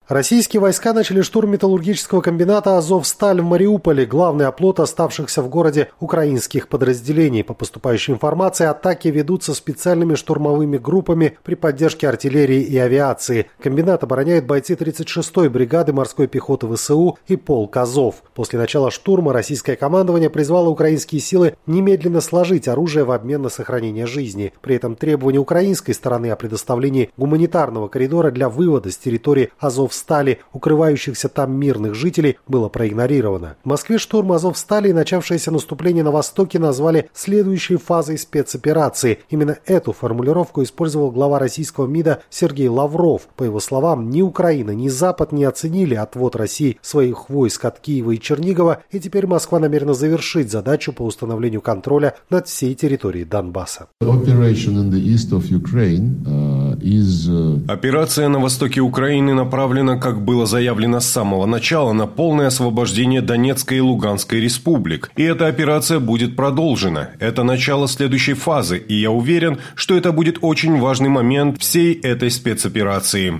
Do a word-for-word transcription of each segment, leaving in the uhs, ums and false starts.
Российские войска начали штурм металлургического комбината «Азовсталь» в Мариуполе, главный оплот оставшихся в городе украинских подразделений. По поступающей информации, атаки ведутся специальными штурмовыми группами при поддержке артиллерии и авиации. Комбинат обороняют бойцы тридцать шестой бригады морской пехоты ВСУ и полк «Азов». После начала штурма российское командование призвало украинские силы немедленно сложить оружие в обмен на сохранение жизни. При этом требование украинской стороны о предоставлении гуманитарного коридора для вывода с территории «Азовстали» Стали, укрывающихся там мирных жителей, было проигнорировано. В Москве штурм Азовстали и начавшееся наступление на Востоке назвали следующей фазой спецоперации. Именно эту формулировку использовал глава российского МИДа Сергей Лавров. По его словам, ни Украина, ни Запад не оценили отвод России своих войск от Киева и Чернигова, и теперь Москва намерена завершить задачу по установлению контроля над всей территорией Донбасса. Операция на востоке Украины направлена, как было заявлено с самого начала, на полное освобождение Донецкой и Луганской республик. И эта операция будет продолжена. Это начало следующей фазы, и я уверен, что это будет очень важный момент всей этой спецоперации.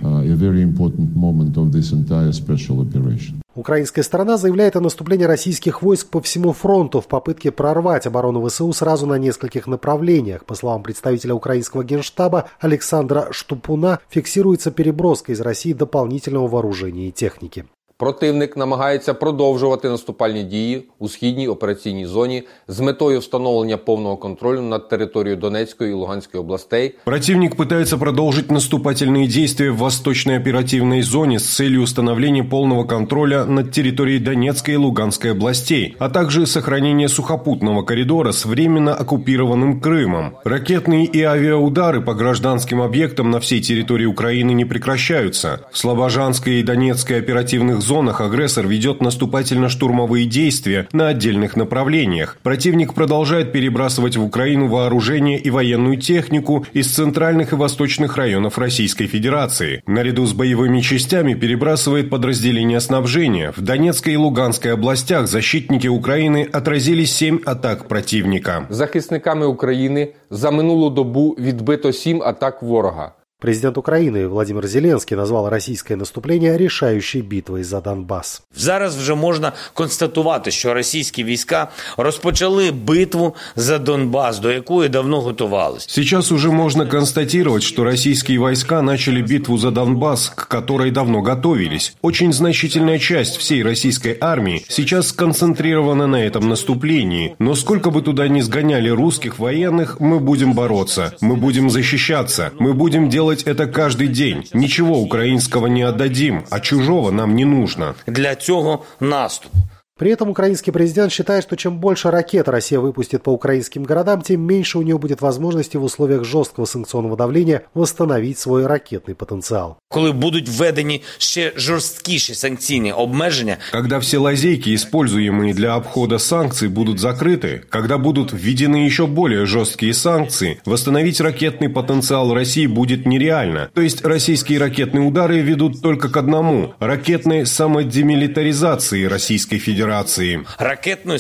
Украинская сторона заявляет о наступлении российских войск по всему фронту в попытке прорвать оборону ВСУ сразу на нескольких направлениях. По словам представителя украинского генштаба Александра Штупуна, фиксируется переброска из России дополнительного вооружения и техники. Противник намагається продовжувати наступальні дії у східній операційній зоні з метою встановлення повного контролю над територією Донецької і Луганської областей. Противник пытается продолжить наступательные действия в восточной оперативной зоне с целью установления полного контроля над территорией Донецкой и Луганской областей, а также сохранения сухопутного коридора с временно оккупированным Крымом. Ракетные и авиаудары по гражданским объектам на всей территории Украины не прекращаются. В Слобожанской и Донецкой оперативных зонах В зонах агрессор ведет наступательно-штурмовые действия на отдельных направлениях. Противник продолжает перебрасывать в Украину вооружение и военную технику из центральных и восточных районов Российской Федерации. Наряду с боевыми частями перебрасывает подразделения снабжения. В Донецкой и Луганской областях защитники Украины отразили семь атак противника. Захисниками України за минулу добу відбито сім атак ворога. Президент Украины Владимир Зеленский назвал российское наступление решающей битвой за Донбасс. Зараз вже можна констатувати, що російські війська розпочали битву за Донбасс, до якої давно готувались. Сейчас уже можно констатировать, что российские войска начали битву за Донбасс, к которой давно готовились. Очень значительная часть всей российской армии сейчас сконцентрирована на этом наступлении. Но сколько бы туда ни сгоняли русских военных, мы будем бороться, мы будем защищаться, мы будем делать это каждый день. Ничего украинского не отдадим, а чужого нам не нужно. Для цього наступ. При этом украинский президент считает, что чем больше ракет Россия выпустит по украинским городам, тем меньше у нее будет возможности в условиях жесткого санкционного давления восстановить свой ракетный потенциал. Коли будуть введені ще жорсткіші санкційні обмеження, когда все лазейки, используемые для обхода санкций, будут закрыты, когда будут введены еще более жесткие санкции, восстановить ракетный потенциал России будет нереально. То есть российские ракетные удары ведут только к одному – ракетной самодемилитаризации Российской Федерации. Ракетної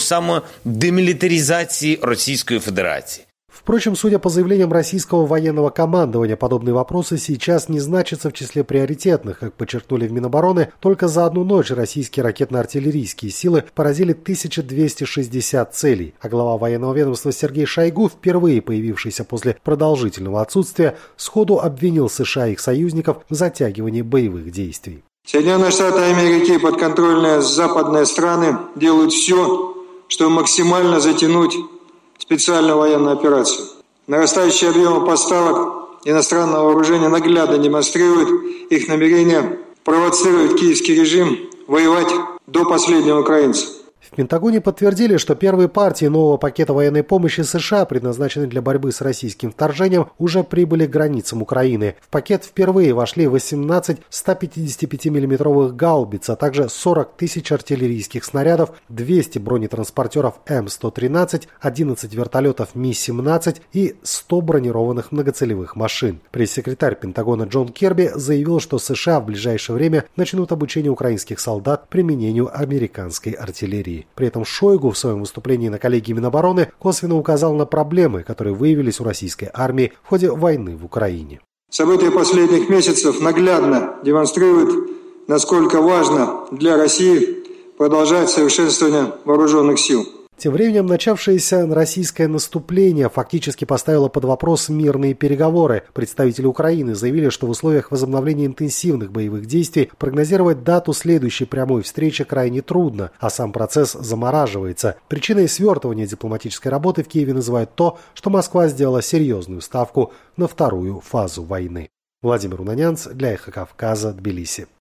самодемілітаризації Російської Федерації. Впрочем, судя по заявлениям российского военного командования, подобные вопросы сейчас не значатся в числе приоритетных. Как подчеркнули в Минобороны, только за одну ночь российские ракетно-артиллерийские силы поразили тысячу двести шестьдесят целей. А глава военного ведомства Сергей Шойгу, впервые появившийся после продолжительного отсутствия, сходу обвинил США и их союзников в затягивании боевых действий. Соединенные Штаты Америки и подконтрольные западные страны делают все, чтобы максимально затянуть специальную военную операцию. Нарастающие объемы поставок иностранного вооружения наглядно демонстрируют их намерение провоцировать киевский режим воевать до последнего украинца. В Пентагоне подтвердили, что первые партии нового пакета военной помощи США, предназначенные для борьбы с российским вторжением, уже прибыли к границам Украины. В пакет впервые вошли восемнадцать ста пятидесяти пяти миллиметровых гаубиц, а также сорок тысяч артиллерийских снарядов, двести бронетранспортеров Эм сто тринадцать, одиннадцать вертолетов Ми семнадцать и сто бронированных многоцелевых машин. Пресс-секретарь Пентагона Джон Кирби заявил, что США в ближайшее время начнут обучение украинских солдат применению американской артиллерии. При этом Шойгу в своем выступлении на коллегии Минобороны косвенно указал на проблемы, которые выявились у российской армии в ходе войны в Украине. События последних месяцев наглядно демонстрируют насколько важно для России продолжать совершенствование вооруженных сил. Тем временем начавшееся российское наступление фактически поставило под вопрос мирные переговоры. Представители Украины заявили, что в условиях возобновления интенсивных боевых действий прогнозировать дату следующей прямой встречи крайне трудно, а сам процесс замораживается. Причиной свертывания дипломатической работы в Киеве называют то, что Москва сделала серьезную ставку на вторую фазу войны. Владимир Унанянц для Эхо Кавказа, Тбилиси.